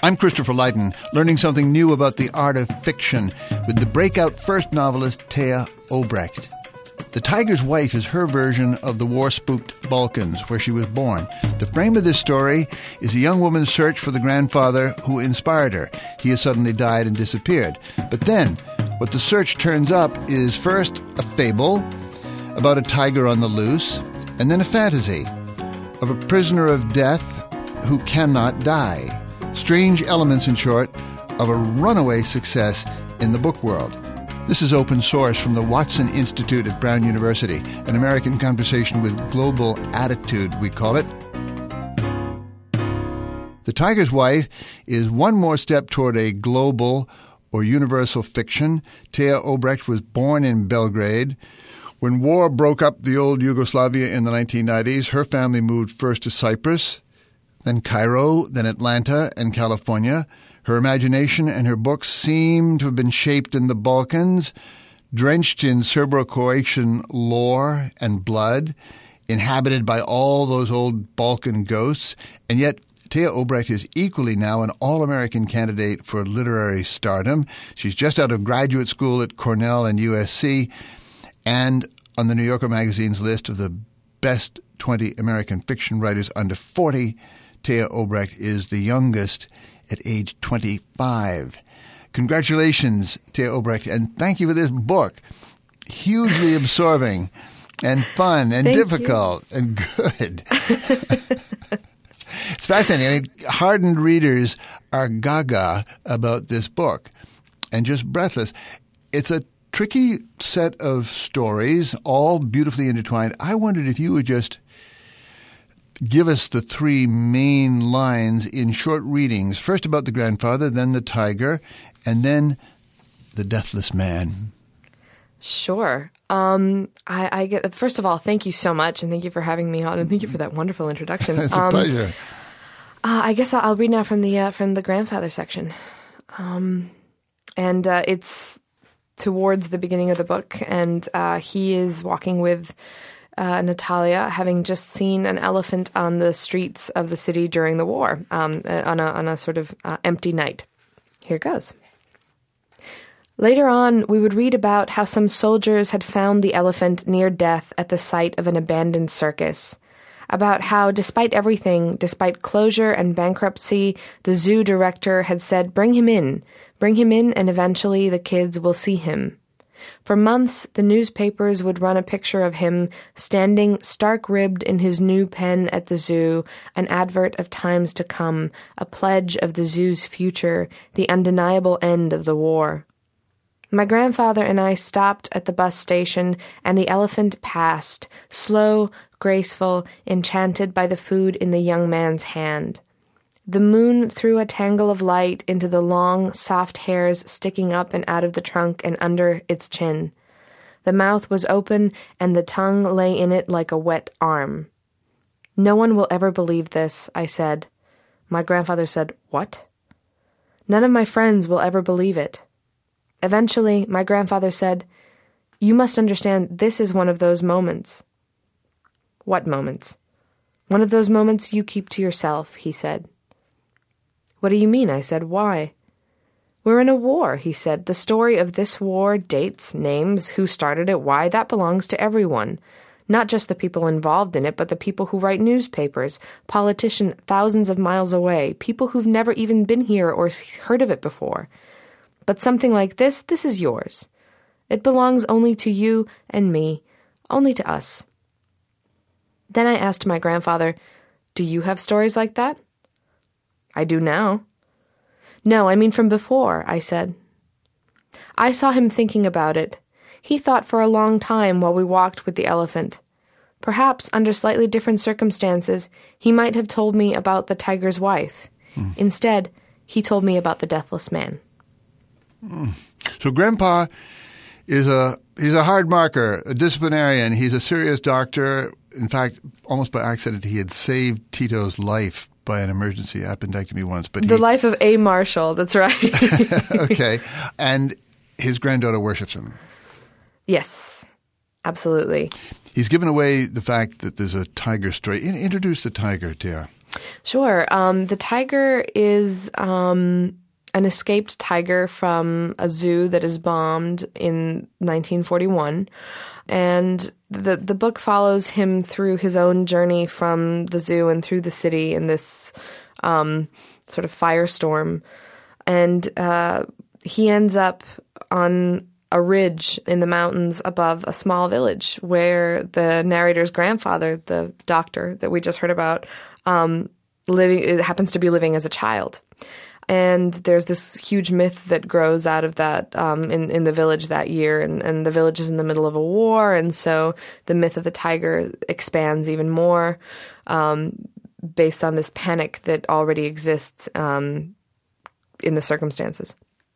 I'm Christopher Lydon, learning something new about the art of fiction with the breakout first novelist Thea Obrecht. The Tiger's Wife is her version of the war-spooked Balkans, where she was born. The frame of this story is a young woman's search for the grandfather who inspired her. He has suddenly died and disappeared. But then, what the search turns up is first a fable about a tiger on the loose, and then a fantasy of a prisoner of death who cannot die. Strange elements, in short, of a runaway success in the book world. This is Open Source from the Watson Institute at Brown University, an American conversation with global attitude, we call it. The Tiger's Wife is one more step toward a global or universal fiction. Thea Obrecht was born in Belgrade. When war broke up the old Yugoslavia in the 1990s, her family moved first to Cyprus, then Cairo, then Atlanta and California. Her imagination and her books seem to have been shaped in the Balkans, drenched in Serbo-Croatian lore and blood, inhabited by all those old Balkan ghosts, and yet Thea Obrecht is equally now an all-American candidate for literary stardom. She's just out of graduate school at Cornell and USC, and on the New Yorker magazine's list of the best 20 American fiction writers under 40, Thea Obrecht is the youngest at age 25. Congratulations, Thea Obrecht, and thank you for this book. Hugely absorbing and fun and difficult and good. It's fascinating. I mean, hardened readers are gaga about this book and just breathless. It's a tricky set of stories, all beautifully intertwined. I wondered if you would just give us the three main lines in short readings. First about the grandfather, then the tiger, and then the deathless man. Sure. I get. First of all, thank you so much, and thank you for having me on, and thank you for that wonderful introduction. It's a pleasure. I guess I'll read now from the grandfather section, and it's towards the beginning of the book, and he is walking with Natalia, having just seen an elephant on the streets of the city during the war, on a sort of empty night. Here goes. Later on, we would read about how some soldiers had found the elephant near death at the site of an abandoned circus. About how, despite everything, despite closure and bankruptcy, the zoo director had said, bring him in, and eventually the kids will see him. For months, the newspapers would run a picture of him standing stark-ribbed in his new pen at the zoo, an advert of times to come, a pledge of the zoo's future, the undeniable end of the war. My grandfather and I stopped at the bus station, and the elephant passed, slow, graceful, enchanted by the food in the young man's hand. The moon threw a tangle of light into the long, soft hairs sticking up and out of the trunk and under its chin. The mouth was open, and the tongue lay in it like a wet arm. No one will ever believe this, I said. My grandfather said, what? None of my friends will ever believe it. Eventually, my grandfather said, you must understand this is one of those moments. What moments? One of those moments you keep to yourself, he said. What do you mean? I said. Why? We're in a war, he said. The story of this war, dates, names, who started it, why, that belongs to everyone. Not just the people involved in it, but the people who write newspapers, politicians thousands of miles away, people who've never even been here or heard of it before. But something like this is yours. It belongs only to you and me, only to us. Then I asked my grandfather, do you have stories like that? I do now. No, I mean from before, I said. I saw him thinking about it. He thought for a long time while we walked with the elephant. Perhaps, under slightly different circumstances, he might have told me about the tiger's wife. Instead, he told me about the deathless man. So Grandpa is he's a hard marker, a disciplinarian. He's a serious doctor. In fact, almost by accident, he had saved Tito's life by an emergency appendectomy once. But the life of A. Marshall, that's right. Okay. And his granddaughter worships him. Yes, absolutely. He's given away the fact that there's a tiger story. Introduce the tiger, Thea. Sure. The tiger is an escaped tiger from a zoo that is bombed in 1941. And the book follows him through his own journey from the zoo and through the city in this sort of firestorm. And he ends up on a ridge in the mountains above a small village where the narrator's grandfather, the doctor that we just heard about, happens to be living as a child. And there's this huge myth that grows out of that in the village that year. And the village is in the middle of a war. And so the myth of the tiger expands even more based on this panic that already exists in the circumstances.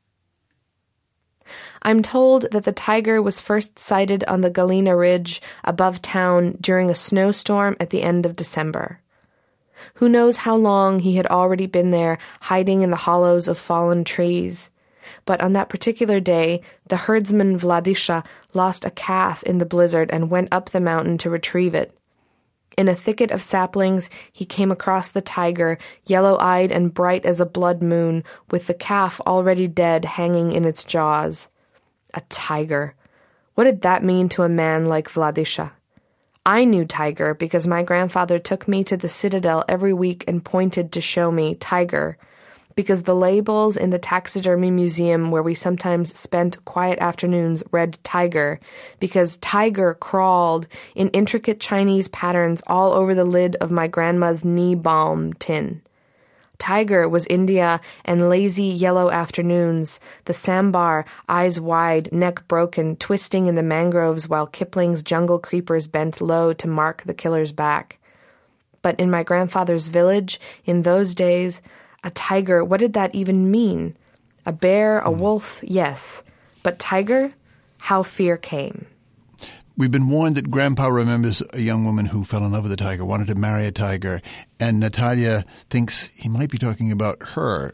I'm told that the tiger was first sighted on the Galena Ridge above town during a snowstorm at the end of December. Who knows how long he had already been there, hiding in the hollows of fallen trees. But on that particular day, the herdsman Vladisha lost a calf in the blizzard and went up the mountain to retrieve it. In a thicket of saplings, he came across the tiger, yellow-eyed and bright as a blood moon, with the calf already dead hanging in its jaws. A tiger. What did that mean to a man like Vladisha? I knew tiger because my grandfather took me to the citadel every week and pointed to show me tiger, because the labels in the taxidermy museum where we sometimes spent quiet afternoons read tiger, because tiger crawled in intricate Chinese patterns all over the lid of my grandma's knee balm tin. Tiger was India and lazy yellow afternoons, the sambar, eyes wide, neck broken, twisting in the mangroves while Kipling's jungle creepers bent low to mark the killer's back. But in my grandfather's village, in those days, a tiger, what did that even mean? A bear, a wolf, yes. But tiger? How fear came. We've been warned that Grandpa remembers a young woman who fell in love with a tiger, wanted to marry a tiger, and Natalia thinks he might be talking about her.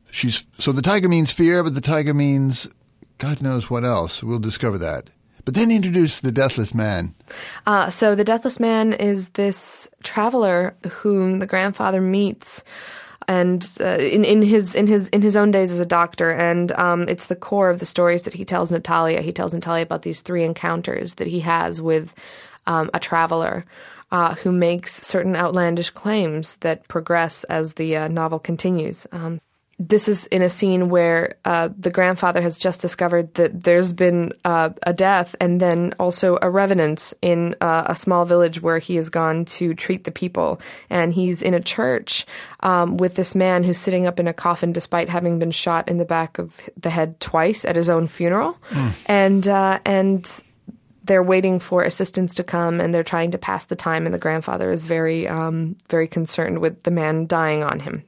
So the tiger means fear, but the tiger means God knows what else. We'll discover that. But then introduce the Deathless Man. So the Deathless Man is this traveler whom the grandfather meets, and in his own days as a doctor, and it's the core of the stories that he tells Natalia. He tells Natalia about these 3 encounters that he has with a traveler who makes certain outlandish claims that progress as the novel continues. This is in a scene where the grandfather has just discovered that there's been a death and then also a revenant in a small village where he has gone to treat the people. And he's in a church with this man who's sitting up in a coffin despite having been shot in the back of the head twice at his own funeral. And they're waiting for assistance to come, and they're trying to pass the time, and the grandfather is very, very concerned with the man dying on him.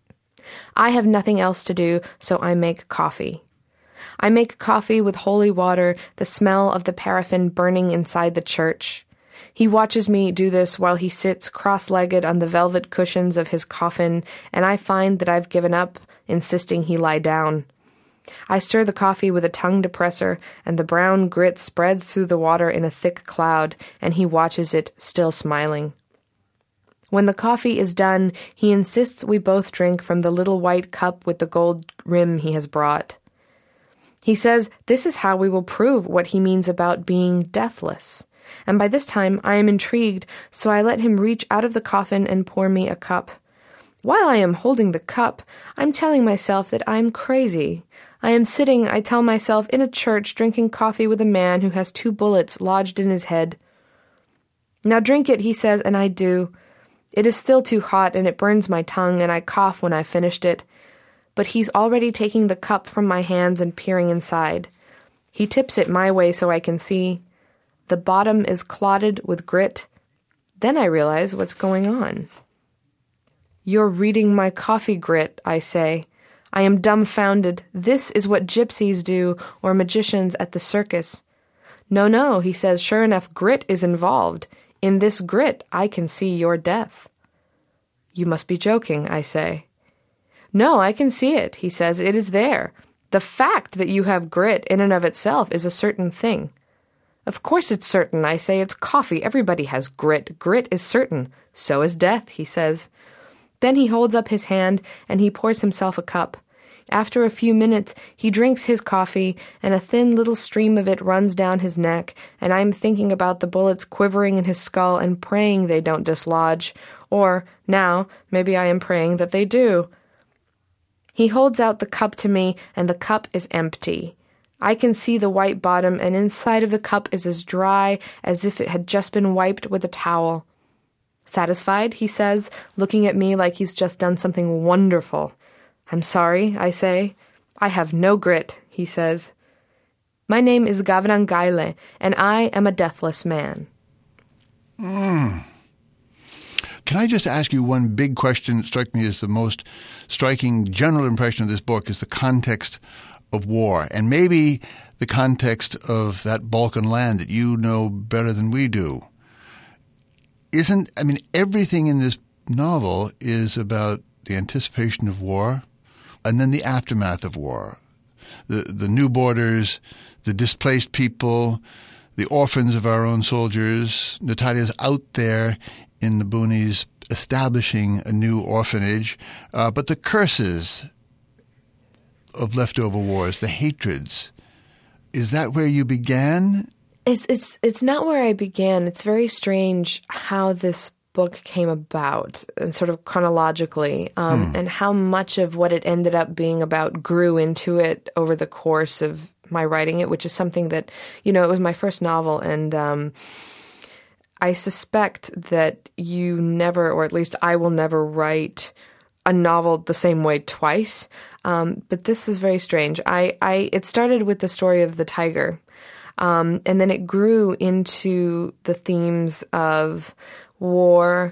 I have nothing else to do, so I make coffee. I make coffee with holy water, the smell of the paraffin burning inside the church. He watches me do this while he sits cross-legged on the velvet cushions of his coffin, and I find that I've given up, insisting he lie down. I stir the coffee with a tongue depressor, and the brown grit spreads through the water in a thick cloud, and he watches it, still smiling. When the coffee is done, he insists we both drink from the little white cup with the gold rim he has brought. He says this is how we will prove what he means about being deathless. And by this time I am intrigued, so I let him reach out of the coffin and pour me a cup. While I am holding the cup, I'm telling myself that I'm crazy. I am sitting, I tell myself, in a church drinking coffee with a man who has 2 bullets lodged in his head. Now drink it, he says, and I do. It is still too hot, and it burns my tongue, and I cough when I've finished it. But he's already taking the cup from my hands and peering inside. He tips it my way so I can see. The bottom is clotted with grit. Then I realize what's going on. You're reading my coffee grit, I say. I am dumbfounded. This is what gypsies do, or magicians at the circus. No, he says, sure enough, grit is involved. In this grit, I can see your death. You must be joking, I say. No, I can see it, he says. It is there. The fact that you have grit in and of itself is a certain thing. Of course it's certain, I say. It's coffee. Everybody has grit. Grit is certain. So is death, he says. Then he holds up his hand and he pours himself a cup. After a few minutes, he drinks his coffee, and a thin little stream of it runs down his neck, and I'm thinking about the bullets quivering in his skull and praying they don't dislodge. Or, now, maybe I am praying that they do. He holds out the cup to me, and the cup is empty. I can see the white bottom, and inside of the cup is as dry as if it had just been wiped with a towel. Satisfied, he says, looking at me like he's just done something wonderful. I'm sorry, I say. I have no grit, he says. My name is Gavran Gaile, and I am a deathless man. Can I just ask you one big question that struck me as the most striking general impression of this book is the context of war, and maybe the context of that Balkan land that you know better than we do. Everything in this novel is about the anticipation of war and then the aftermath of war. The new borders, the displaced people, the orphans of our own soldiers. Natalia's out there in the boonies establishing a new orphanage, but the curses of leftover wars, the hatreds. Is that where you began? It's not where I began. It's very strange how this book came about, and sort of chronologically, and how much of what it ended up being about grew into it over the course of my writing it, which is something that, it was my first novel, and I suspect that you never, or at least I will never write a novel the same way twice. But this was very strange. It started with the story of the tiger, and then it grew into the themes of war,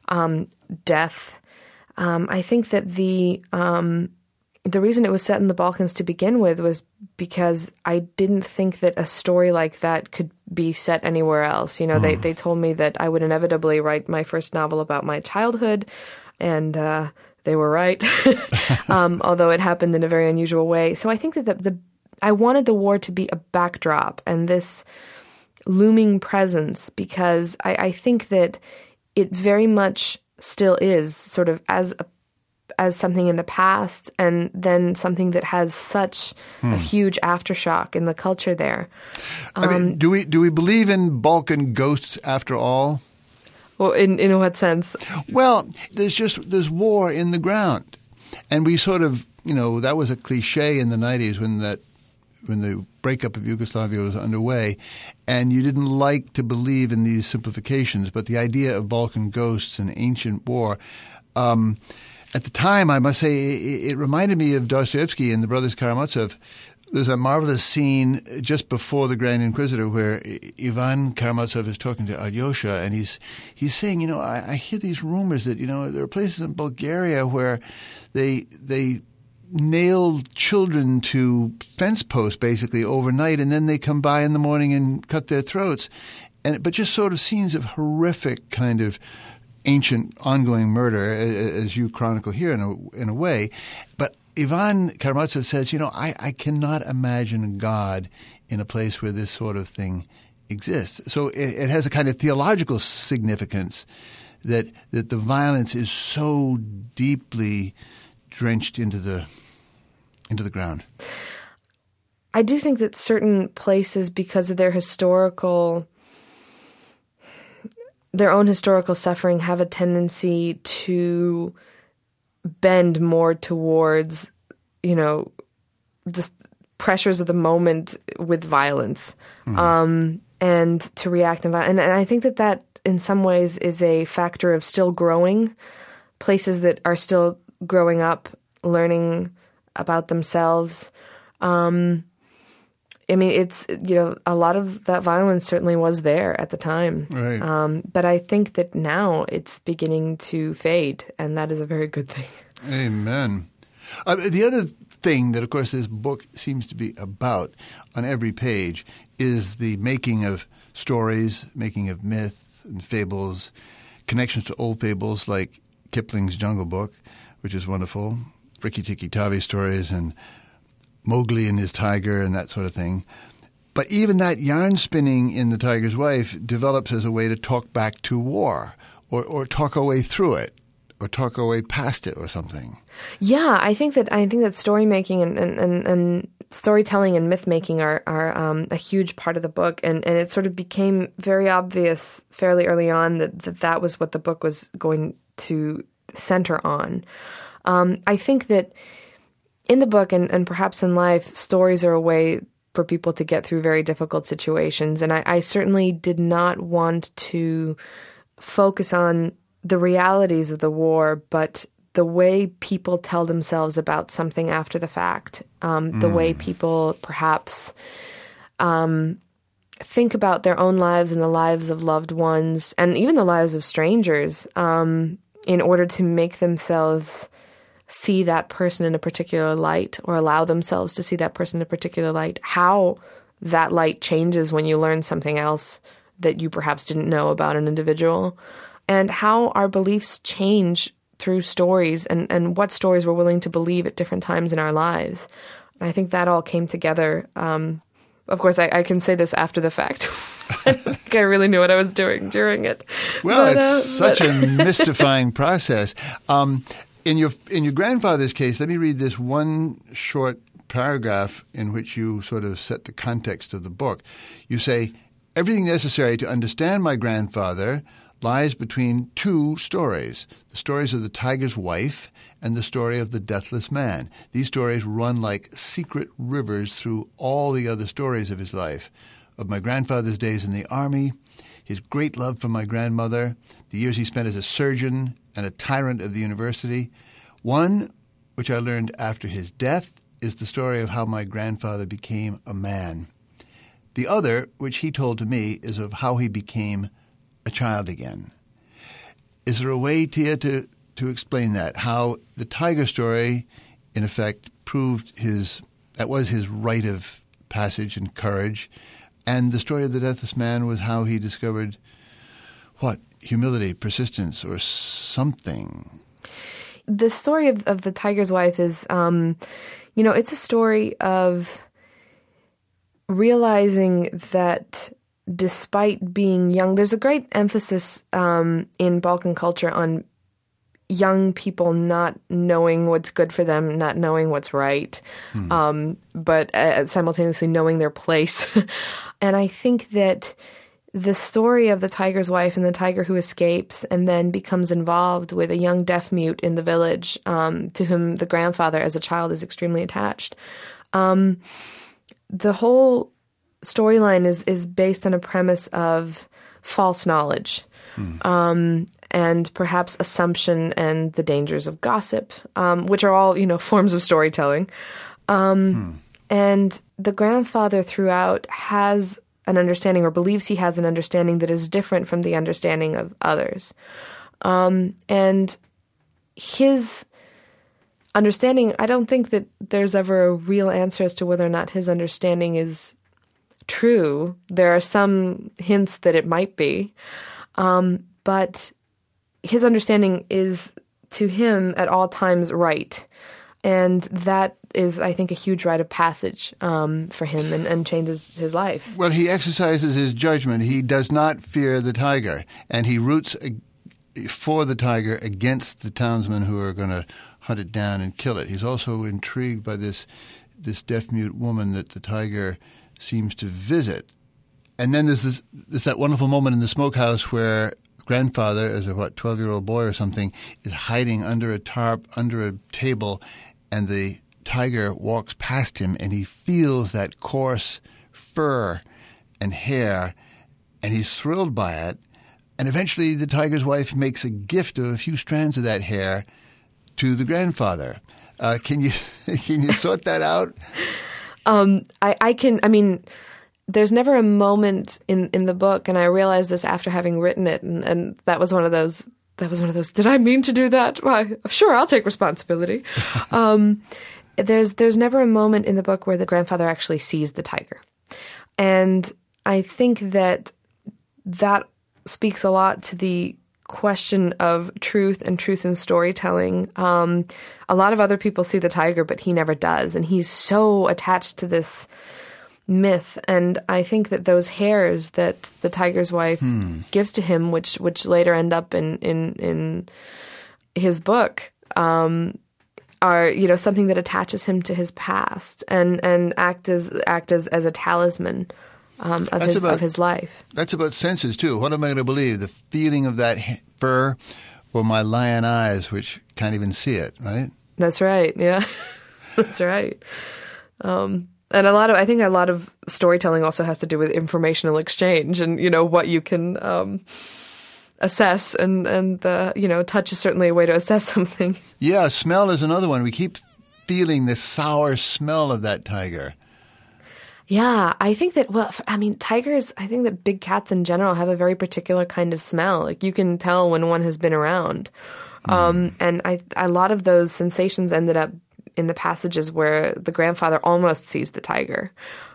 death. I think that the reason it was set in the Balkans to begin with was because I didn't think that a story like that could be set anywhere else. They told me that I would inevitably write my first novel about my childhood, and they were right, although it happened in a very unusual way. So I think that I wanted the war to be a backdrop and this looming presence, because I think that it very much still is sort of as something in the past, and then something that has such a huge aftershock in the culture there. Do we believe in Balkan ghosts after all? Well, in what sense? Well, there's war in the ground, and we sort of that was a cliche in the 90s when the breakup of Yugoslavia was underway, and you didn't like to believe in these simplifications, but the idea of Balkan ghosts and ancient war. At the time, I must say, it reminded me of Dostoevsky and the Brothers Karamazov. There's a marvelous scene just before the Grand Inquisitor where Ivan Karamazov is talking to Alyosha, and he's saying, I hear these rumors that, there are places in Bulgaria where they nail children to fence posts basically overnight, and then they come by in the morning and cut their throats. But just sort of scenes of horrific kind of ancient ongoing murder, as you chronicle here in a way. But Ivan Karamazov says, I cannot imagine a God in a place where this sort of thing exists. So it has a kind of theological significance that the violence is so deeply drenched into the ground. I do think that certain places, because of their own historical suffering, have a tendency to bend more towards, the pressures of the moment with violence, and to react in violence. And I think that in some ways is a factor of still growing, places that are still growing up, learning about themselves. It's, a lot of that violence certainly was there at the time. Right. But I think that now it's beginning to fade, and that is a very good thing. Amen. The other thing that, of course, this book seems to be about on every page is the making of stories, making of myth and fables, connections to old fables like Kipling's Jungle Book, which is wonderful, Rikki Tikki Tavi stories, and Mowgli and his tiger and that sort of thing. But even that yarn spinning in The Tiger's Wife develops as a way to talk back to war or talk our way through it. or talk our way past it or something. Yeah, I think that story making and storytelling and myth making are a huge part of the book, and it sort of became very obvious fairly early on that was what the book was going to center on. I think that in the book and perhaps in life, stories are a way for people to get through very difficult situations, and I certainly did not want to focus on the realities of the war, but the way people tell themselves about something after the fact, the way people perhaps think about their own lives and the lives of loved ones, and even the lives of strangers, in order to make themselves see that person in a particular light, or allow themselves to see that person in a particular light, how that light changes when you learn something else that you perhaps didn't know about an individual, and how our beliefs change through stories, and what stories we're willing to believe at different times in our lives. I think that all came together. Of course, I can say this after the fact. I don't think I really knew what I was doing during it. Well, it's such a mystifying process. In your grandfather's case, let me read this one short paragraph in which you sort of set the context of the book. You say, "Everything necessary to understand my grandfather lies between two stories, the stories of the tiger's wife and the story of the deathless man. These stories run like secret rivers through all the other stories of his life, of my grandfather's days in the army, his great love for my grandmother, the years he spent as a surgeon and a tyrant of the university. One, which I learned after his death, is the story of how my grandfather became a man. The other, which he told to me, is of how he became a child again." Is there a way, Tia, to explain that? How the tiger story, in effect, proved that was his rite of passage and courage, and the story of the deathless man was how he discovered, what, humility, persistence, or something? The story of the tiger's wife is, it's a story of realizing that despite being young, there's a great emphasis in Balkan culture on young people not knowing what's good for them, not knowing what's right, but simultaneously knowing their place. And I think that the story of the tiger's wife and the tiger who escapes and then becomes involved with a young deaf mute in the village, to whom the grandfather as a child is extremely attached. The whole storyline is based on a premise of false knowledge, and perhaps assumption and the dangers of gossip, which are all, forms of storytelling. And the grandfather throughout has an understanding, or believes he has an understanding, that is different from the understanding of others. And his understanding, I don't think that there's ever a real answer as to whether or not his understanding is true. There are some hints that it might be. But his understanding is, to him, at all times right. And that is, I think, a huge rite of passage for him, and changes his life. Well, he exercises his judgment. He does not fear the tiger, and he roots for the tiger against the townsmen who are going to hunt it down and kill it. He's also intrigued by this deaf-mute woman that the tiger seems to visit. And then there's that wonderful moment in the smokehouse where grandfather, as a 12-year-old boy or something, is hiding under a tarp, under a table, and the tiger walks past him, and he feels that coarse fur and hair, and he's thrilled by it. And eventually the tiger's wife makes a gift of a few strands of that hair to the grandfather. Can you sort that out? I can. I mean, there's never a moment in the book, and I realized this after having written it, and that was one of those. Did I mean to do that? Why, sure, I'll take responsibility. There's never a moment in the book where the grandfather actually sees the tiger, and I think that speaks a lot to the question of truth and truth in storytelling. A lot of other people see the tiger, but he never does, and he's so attached to this myth. And I think that those hairs that the tiger's wife gives to him, which later end up in his book are, you know, something that attaches him to his past and act as a talisman of his life. That's about senses too. What am I going to believe? The feeling of that fur, or my lion eyes, which can't even see it, right? That's right. Yeah, that's right. And I think a lot of storytelling also has to do with informational exchange, and you know what you can assess, and you know, touch is certainly a way to assess something. Yeah, smell is another one. We keep feeling the sour smell of that tiger. Yeah, I think that, well, I mean, tigers, I think that big cats in general have a very particular kind of smell. Like, you can tell when one has been around. And a lot of those sensations ended up in the passages where the grandfather almost sees the tiger.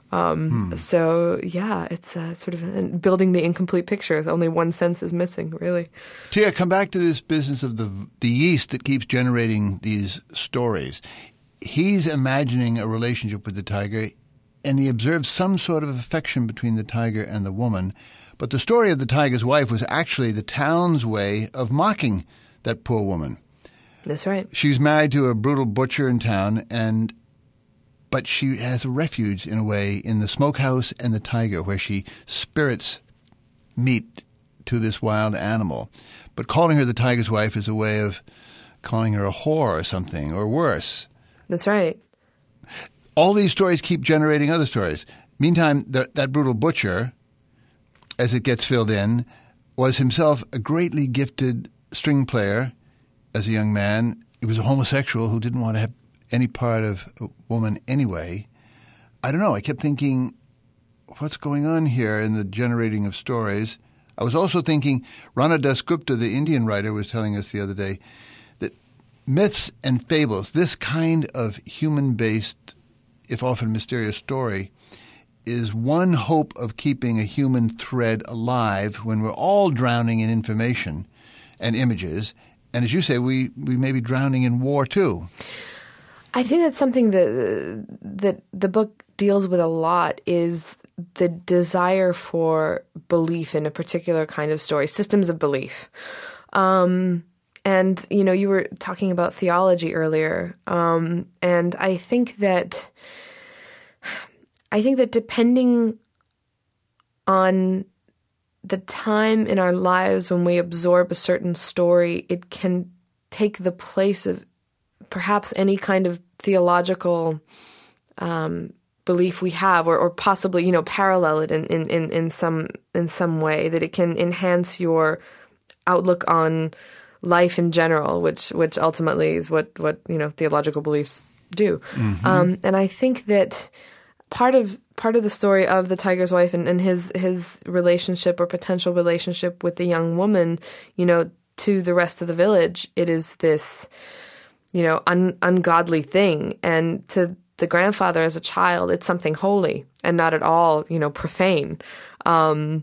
So, yeah, it's sort of building the incomplete picture. Only one sense is missing, really. Tia, come back to this business of the yeast that keeps generating these stories. He's imagining a relationship with the tiger, and he observes some sort of affection between the tiger and the woman. But the story of the tiger's wife was actually the town's way of mocking that poor woman. That's right. She's married to a brutal butcher in town, but she has a refuge, in a way, in the smokehouse and the tiger, where she spirits meat to this wild animal. But calling her the tiger's wife is a way of calling her a whore or something, or worse. That's right. All these stories keep generating other stories. Meantime, that brutal butcher, as it gets filled in, was himself a greatly gifted string player as a young man. He was a homosexual who didn't want to have any part of a woman anyway. I don't know. I kept thinking, what's going on here in the generating of stories? I was also thinking, Rana Dasgupta, the Indian writer, was telling us the other day that myths and fables, this kind of human-based, if often mysterious story, is one hope of keeping a human thread alive when we're all drowning in information and images. And as you say, we may be drowning in war too. I think that's something that the book deals with a lot, is the desire for belief in a particular kind of story, systems of belief. And, you know, you were talking about theology earlier. And I think that depending on the time in our lives when we absorb a certain story, it can take the place of perhaps any kind of theological belief we have, or possibly, you know, parallel it in some way, that it can enhance your outlook on life in general, which ultimately is what you know, theological beliefs do. Mm-hmm. And I think that part of the story of the tiger's wife and his relationship or potential relationship with the young woman, you know, to the rest of the village, it is this, you know, ungodly thing. And to the grandfather as a child, it's something holy and not at all, you know, profane. And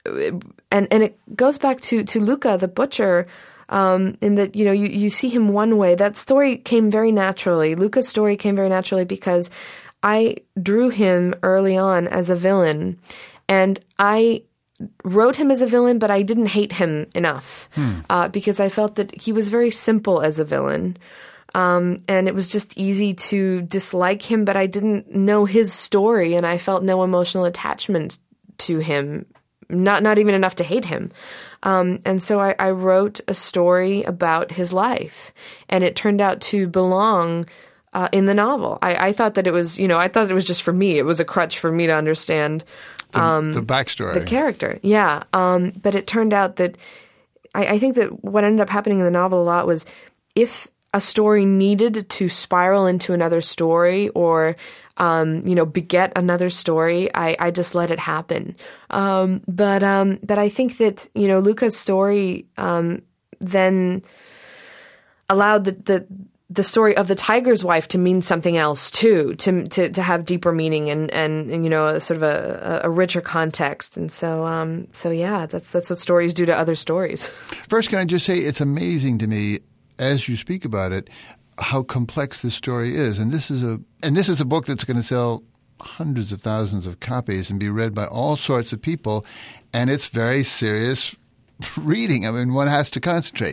it goes back to Luca, the butcher, in that, you know, you see him one way. That story came very naturally. Luca's story came very naturally because I drew him early on as a villain, and I wrote him as a villain, but I didn't hate him enough because I felt that he was very simple as a villain. And it was just easy to dislike him, but I didn't know his story, and I felt no emotional attachment to him, not even enough to hate him. And so I wrote a story about his life, and it turned out to belong in the novel. I thought that it was, you know, I thought it was just for me. It was a crutch for me to understand the backstory, the character. Yeah. But it turned out that I think that what ended up happening in the novel a lot was, if a story needed to spiral into another story or, you know, beget another story, I just let it happen. But I think that, you know, Luca's story then allowed the story of the tiger's wife to mean something else too, to have deeper meaning and you know, a sort of a richer context. And so yeah, that's what stories do to other stories. First, can I just say, it's amazing to me, as you speak about it, how complex this story is. And this is a book that's going to sell hundreds of thousands of copies and be read by all sorts of people. And it's very serious reading. I mean, one has to concentrate.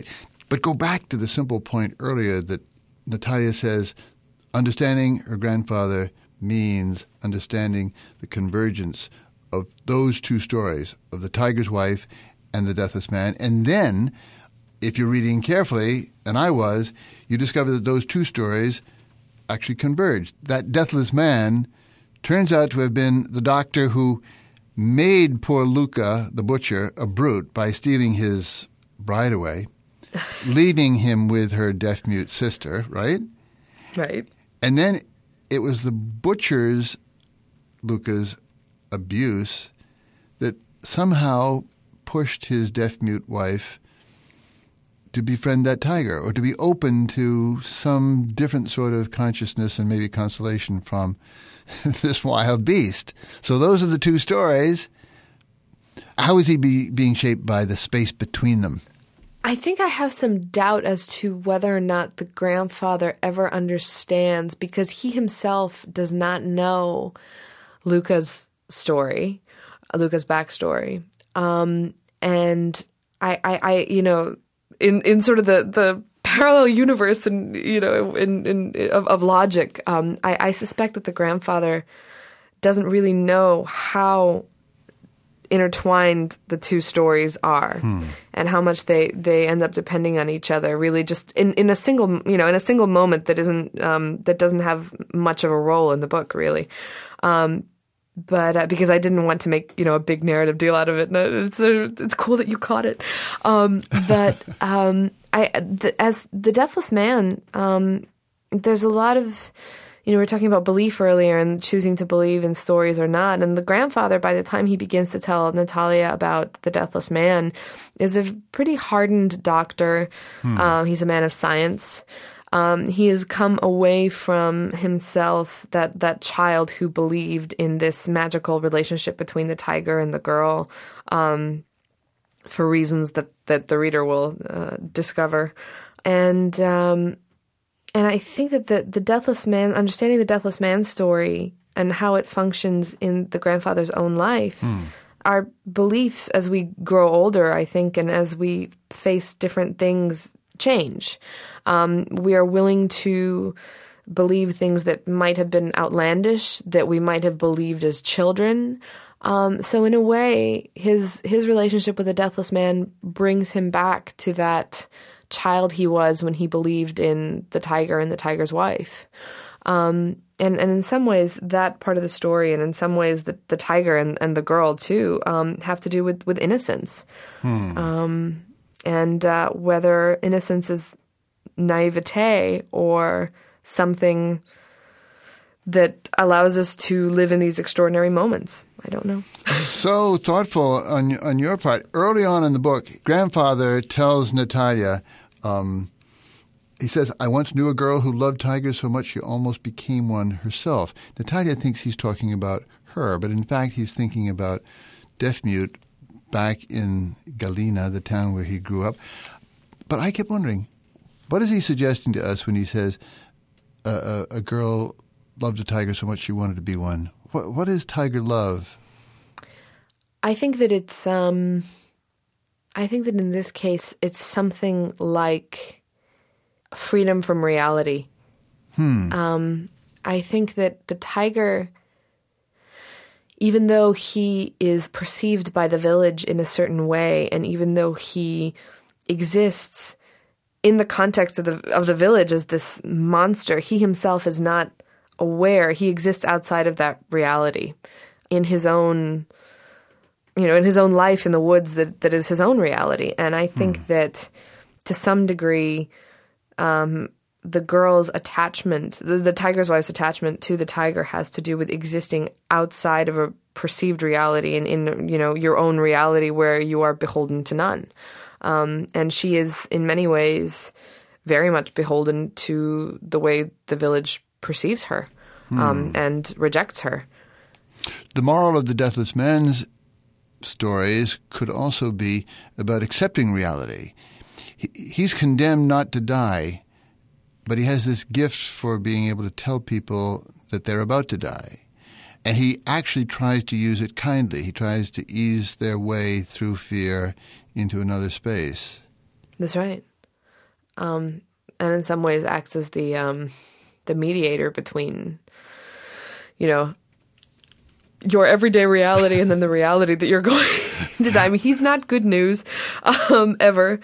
But go back to the simple point earlier that Natalia says understanding her grandfather means understanding the convergence of those two stories, of the tiger's wife and the deathless man. And then, if you're reading carefully, and I was, you discover that those two stories actually converged. That deathless man turns out to have been the doctor who made poor Luca, the butcher, a brute by stealing his bride away, leaving him with her deaf-mute sister, right? Right. And then it was the butcher's, Luca's, abuse that somehow pushed his deaf-mute wife to befriend that tiger or to be open to some different sort of consciousness and maybe consolation from this wild beast. So those are the two stories. How is he being shaped by the space between them? I think I have some doubt as to whether or not the grandfather ever understands, because he himself does not know Luca's story, Luca's backstory. And I in sort of the parallel universe and, of logic, I suspect that the grandfather doesn't really know how intertwined the two stories are and how much they end up depending on each other, really just in a single moment that isn't that doesn't have much of a role in the book, really. But because I didn't want to make a big narrative deal out of it, and it's cool that you caught it. As the Deathless Man, there's a lot of, we were talking about belief earlier and choosing to believe in stories or not. And the grandfather, by the time he begins to tell Natalia about the Deathless Man, is a pretty hardened doctor. He's a man of science. He has come away from himself, that child who believed in this magical relationship between the tiger and the girl, for reasons that the reader will discover. And I think that the Deathless Man, understanding the Deathless Man's story and how it functions in the grandfather's own life, our beliefs as we grow older, I think, and as we face different things change. We are willing to believe things that might have been outlandish, that we might have believed as children. So in a way, his relationship with the Deathless Man brings him back to that child he was when he believed in the tiger and the tiger's wife. And in some ways, that part of the story, and in some ways the tiger and the girl too, have to do with innocence. And whether innocence is naivete or something that allows us to live in these extraordinary moments. I don't know. So thoughtful on your part. Early on in the book, grandfather tells Natalia, he says, "I once knew a girl who loved tigers so much she almost became one herself." Natalia thinks he's talking about her, but in fact he's thinking about deaf-mute back in Galena, the town where he grew up. But I kept wondering, what is he suggesting to us when he says a girl loved a tiger so much she wanted to be one? What is tiger love? I think that it's I think that in this case it's something like freedom from reality. I think that the tiger, even though he is perceived by the village in a certain way, and even though he exists in the context of the village as this monster, he himself is not aware. He exists outside of that reality, in his own, in his own life in the woods that is his own reality. And I think that to some degree, the girl's attachment, the tiger's wife's attachment to the tiger has to do with existing outside of a perceived reality and in your own reality where you are beholden to none. And she is in many ways very much beholden to the way the village perceives her and rejects her. The moral of the Deathless Man's stories could also be about accepting reality. He's condemned not to die, but he has this gift for being able to tell people that they're about to die. And he actually tries to use it kindly. He tries to ease their way through fear into another space. That's right. and in some ways acts as the mediator between, your everyday reality and then the reality that you're going to die. I mean, he's not good news, ever,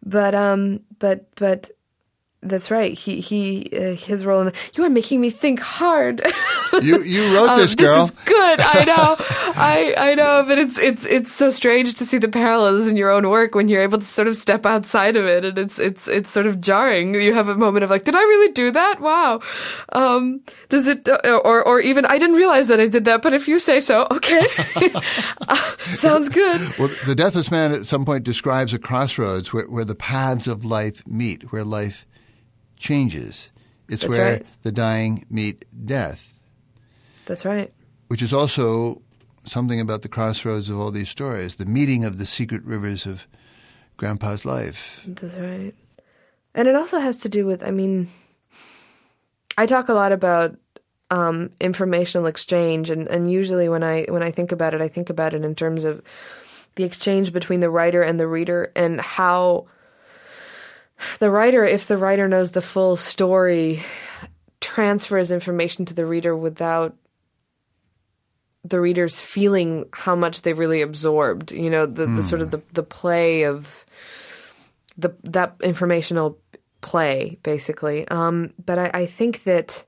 but that's right. His role in you are making me think hard. You wrote this, girl. This is good. I know. I know, but it's so strange to see the parallels in your own work when you're able to sort of step outside of it, and it's sort of jarring. You have a moment of like, did I really do that? Wow. Does it or even I didn't realize that I did that, but if you say so, okay. Sounds good. Well, The Deathless Man at some point describes a crossroads where the paths of life meet, where life changes. It's That's where right. the dying meet death. That's right. Which is also something about the crossroads of all these stories, the meeting of the secret rivers of Grandpa's life. That's right. And it also has to do with, I mean, I talk a lot about informational exchange, and usually when I think about it in terms of the exchange between the writer and the reader, and how the writer, if the writer knows the full story, transfers information to the reader without the readers feeling how much they've really absorbed, the sort of the play of that informational play, basically. But I think that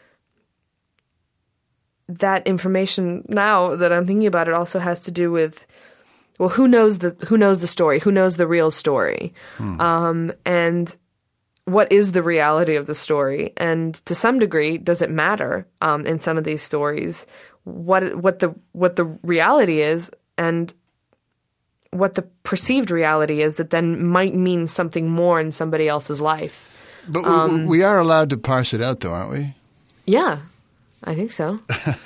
information, now that I'm thinking about it, also has to do with, well, who knows the story? Who knows the real story? And what is the reality of the story? And to some degree, does it matter in some of these stories what the reality is and what the perceived reality is that then might mean something more in somebody else's life? But we are allowed to parse it out, though, aren't we? Yeah, I think so.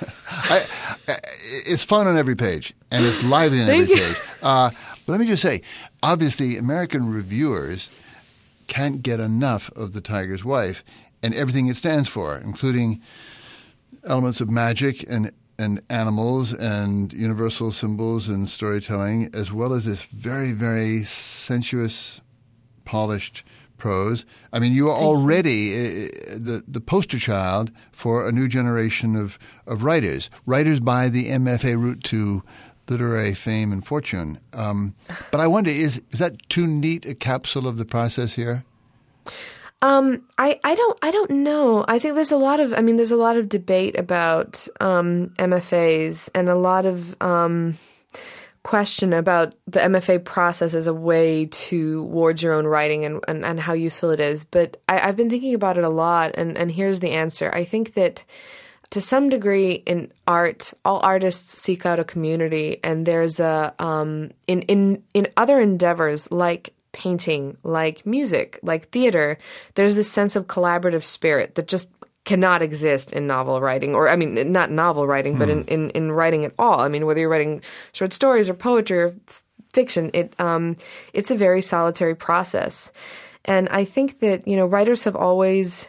It's fun on every page, and it's lively on every page. But let me just say, obviously, American reviewers can't get enough of The Tiger's Wife and everything it stands for, including elements of magic and animals and universal symbols and storytelling, as well as this very, very sensuous, polished prose. I mean, you are already the poster child for a new generation of writers by the MFA route to literary fame and fortune. But I wonder, is that too neat a capsule of the process here? I don't know. I think there's a lot of debate about MFAs, and a lot of question about the MFA process as a way towards your own writing and how useful it is. But I've been thinking about it a lot, and here's the answer. I think that to some degree in art, all artists seek out a community, and there's in other endeavors like painting, like music, like theater, there's this sense of collaborative spirit that just cannot exist in novel writing, or I mean, not novel writing, but in writing at all. I mean, whether you're writing short stories or poetry or fiction, it's a very solitary process. And I think that, writers have always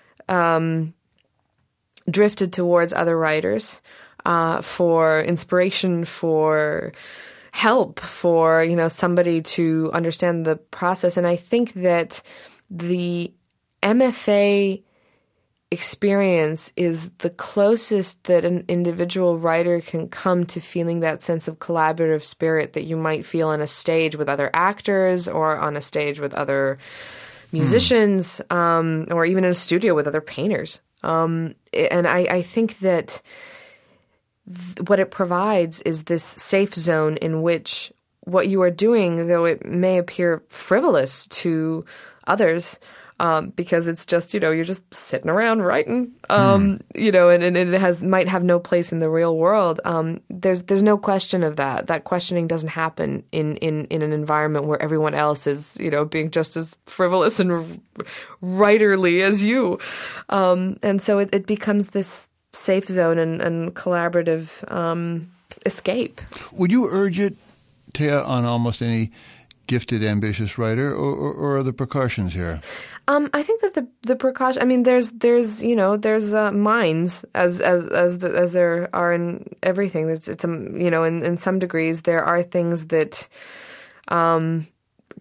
drifted towards other writers for inspiration, for help, for, somebody to understand the process. And I think that the MFA experience is the closest that an individual writer can come to feeling that sense of collaborative spirit that you might feel on a stage with other actors, or on a stage with other musicians, or even in a studio with other painters. And I think that what it provides is this safe zone in which what you are doing, though it may appear frivolous to others, because it's just, you're just sitting around writing, and it might have no place in the real world. There's no question of that. That questioning doesn't happen in an environment where everyone else is, being just as frivolous and writerly as you. And so it becomes this safe zone and collaborative escape. Would you urge it, Thea, on almost any gifted, ambitious writer, or are the precautions here? I think that the precaution. I mean, there's minds as there are in everything. It's in some degrees there are things that can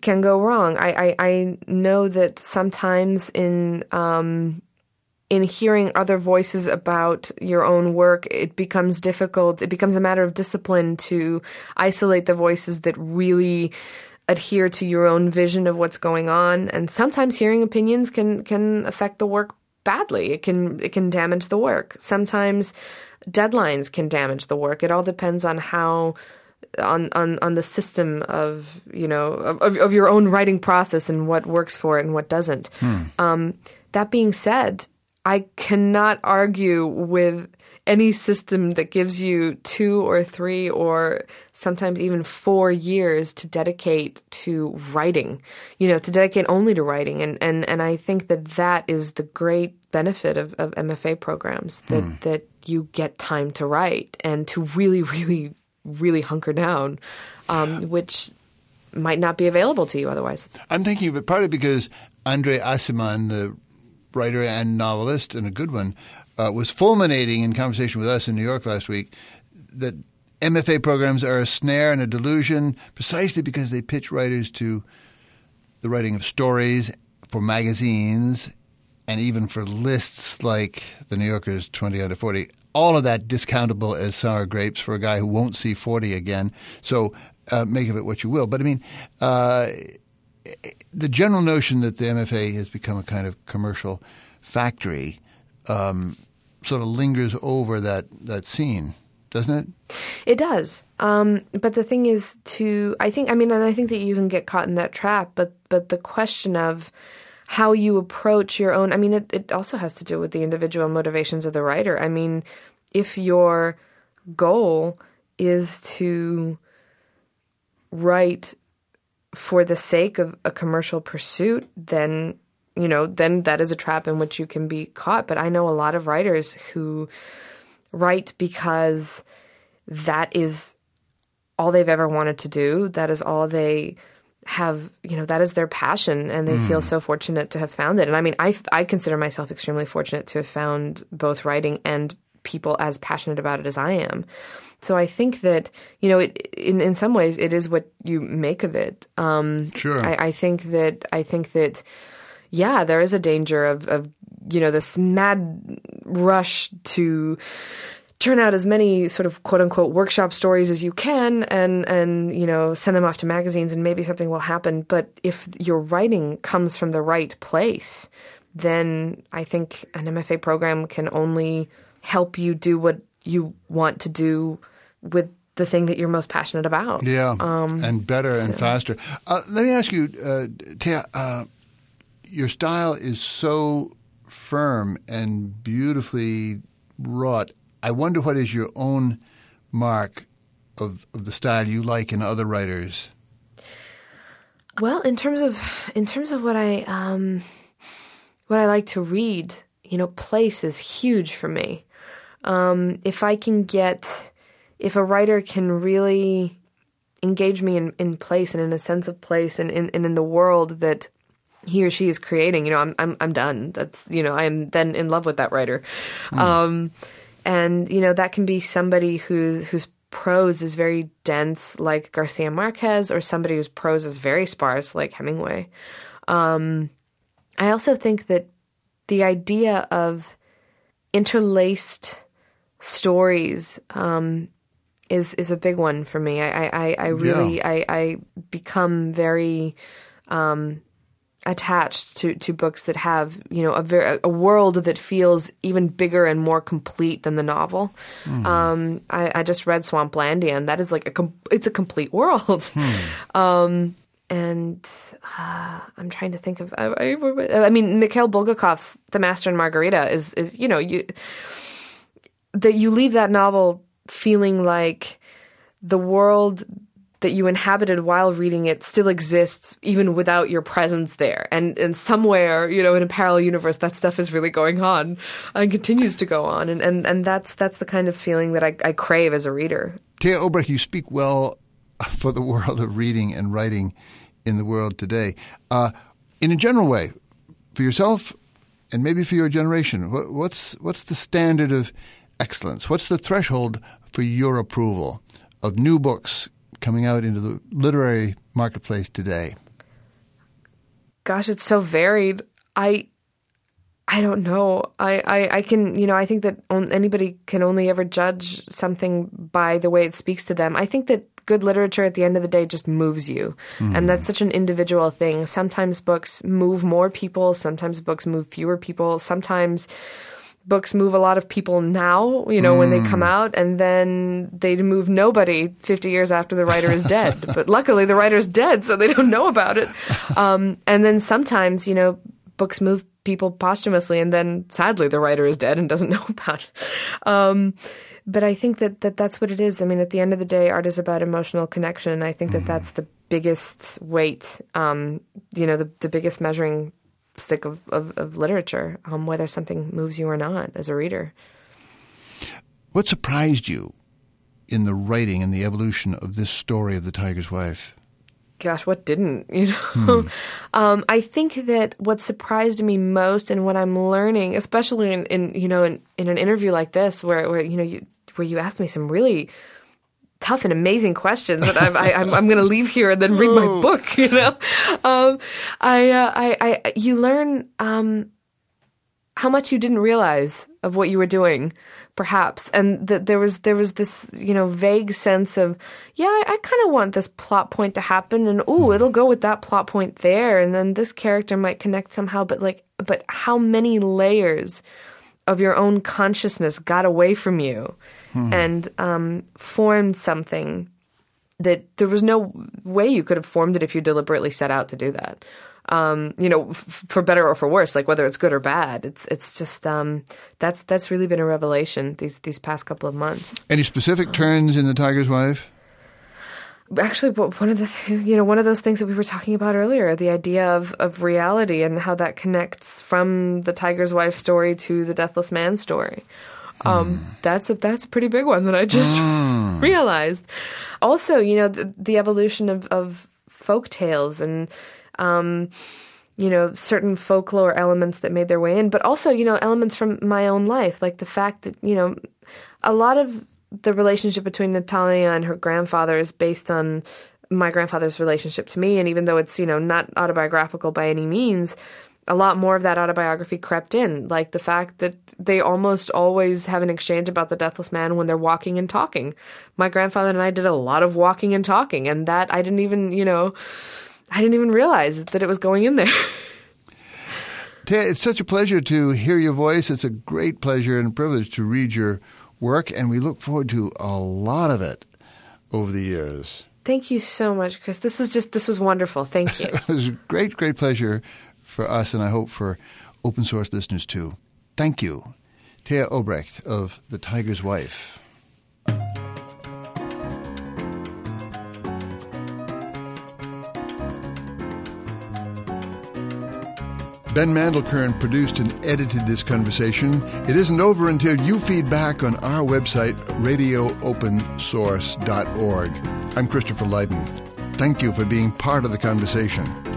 can go wrong. I know that sometimes in hearing other voices about your own work, it becomes difficult. It becomes a matter of discipline to isolate the voices that really adhere to your own vision of what's going on. And sometimes hearing opinions can affect the work badly. It can damage the work. Sometimes deadlines can damage the work. It all depends on how on the system of of your own writing process and what works for it and what doesn't. That being said, I cannot argue with any system that gives you 2 or 3 or sometimes even 4 years to dedicate to writing, to dedicate only to writing. And I think that is the great benefit of MFA programs, that you get time to write and to really, really, really hunker down, which might not be available to you otherwise. I'm thinking of it partly because Andre Aciman, the writer and novelist, and a good one, was fulminating in conversation with us in New York last week that MFA programs are a snare and a delusion precisely because they pitch writers to the writing of stories for magazines and even for lists like the New Yorker's 20 under 40. All of that discountable as sour grapes for a guy who won't see 40 again. So make of it what you will. But I mean, the general notion that the MFA has become a kind of commercial factory sort of lingers over that scene, doesn't it? It does. But the thing is I think that you can get caught in that trap, but the question of how you approach your own, it also has to do with the individual motivations of the writer. I mean, if your goal is to write for the sake of a commercial pursuit, then that is a trap in which you can be caught. But I know a lot of writers who write because that is all they've ever wanted to do. That is all they have, that is their passion, and they feel so fortunate to have found it. And I consider myself extremely fortunate to have found both writing and people as passionate about it as I am. So I think that, in some ways it is what you make of it. Sure. I think that, yeah, there is a danger of this mad rush to turn out as many sort of quote unquote workshop stories as you can and send them off to magazines and maybe something will happen. But if your writing comes from the right place, then I think an MFA program can only help you do what you want to do with the thing that you're most passionate about. Yeah, and better and faster. Let me ask you, Thea, your style is so firm and beautifully wrought. I wonder what is your own mark of the style you like in other writers? Well, in terms of what I like to read, place is huge for me. If a writer can really engage me in place and in a sense of place and in the world that he or she is creating, I'm done. That's, I am then in love with that writer. And, that can be somebody whose prose is very dense, like Garcia Marquez, or somebody whose prose is very sparse, like Hemingway. I also think that the idea of interlaced stories is a big one for me. I really become very attached to books that have a world that feels even bigger and more complete than the novel. I just read Swamplandia, and that is like it's a complete world. And I'm trying to think of. Mikhail Bulgakov's *The Master and Margarita* is that you leave that novel feeling like the world that you inhabited while reading it still exists even without your presence there. And somewhere, in a parallel universe, that stuff is really going on and continues to go on. And that's the kind of feeling that I crave as a reader. Thea Obrecht, you speak well for the world of reading and writing in the world today. In a general way, for yourself and maybe for your generation, what's the standard of excellence? What's the threshold for your approval of new books coming out into the literary marketplace today? Gosh, it's so varied. I don't know. I can, I think that anybody can only ever judge something by the way it speaks to them. I think that good literature at the end of the day just moves you. And that's such an individual thing. Sometimes books move more people. Sometimes books move fewer people. Sometimes books move a lot of people now, when they come out, and then they move nobody 50 years after the writer is dead. But luckily the writer's dead, so they don't know about it. And then sometimes, books move people posthumously, and then sadly the writer is dead and doesn't know about it. But I think that's what it is. I mean, at the end of the day, art is about emotional connection. And I think that that's the biggest weight, the biggest measuring stick of literature, whether something moves you or not as a reader. What surprised you in the writing and the evolution of this story of The Tiger's Wife? Gosh, what didn't, I think that what surprised me most and what I'm learning, especially in an interview like this where you asked me some really tough and amazing questions that I'm going to leave here and then read my book, you learn how much you didn't realize of what you were doing, perhaps, and that there was this vague sense of I kind of want this plot point to happen, and it'll go with that plot point there, and then this character might connect somehow, but how many layers of your own consciousness got away from you and formed something that there was no way you could have formed it if you deliberately set out to do that. For better or for worse, like whether it's good or bad, it's just that's really been a revelation these past couple of months. Any specific turns in The Tiger's Wife? Actually, one of those things that we were talking about earlier, the idea of reality and how that connects from the Tiger's Wife story to the Deathless Man story. That's a pretty big one that I just realized. Also, the evolution of folk tales and certain folklore elements that made their way in, but also, elements from my own life, like the fact that, a lot of the relationship between Natalia and her grandfather is based on my grandfather's relationship to me. And even though it's, not autobiographical by any means, a lot more of that autobiography crept in, like the fact that they almost always have an exchange about the Deathless Man when they're walking and talking. My grandfather and I did a lot of walking and talking, and that I didn't even realize that it was going in there. Thea, it's such a pleasure to hear your voice. It's a great pleasure and a privilege to read your work, and we look forward to a lot of it over the years. Thank you so much, Chris. This was wonderful. Thank you. It was a great, great pleasure for us, and I hope for open source listeners too. Thank you. Thea Obrecht of The Tiger's Wife. Ben Mandelkern produced and edited this conversation. It isn't over until you feed back on our website, radioopensource.org. I'm Christopher Lydon. Thank you for being part of the conversation.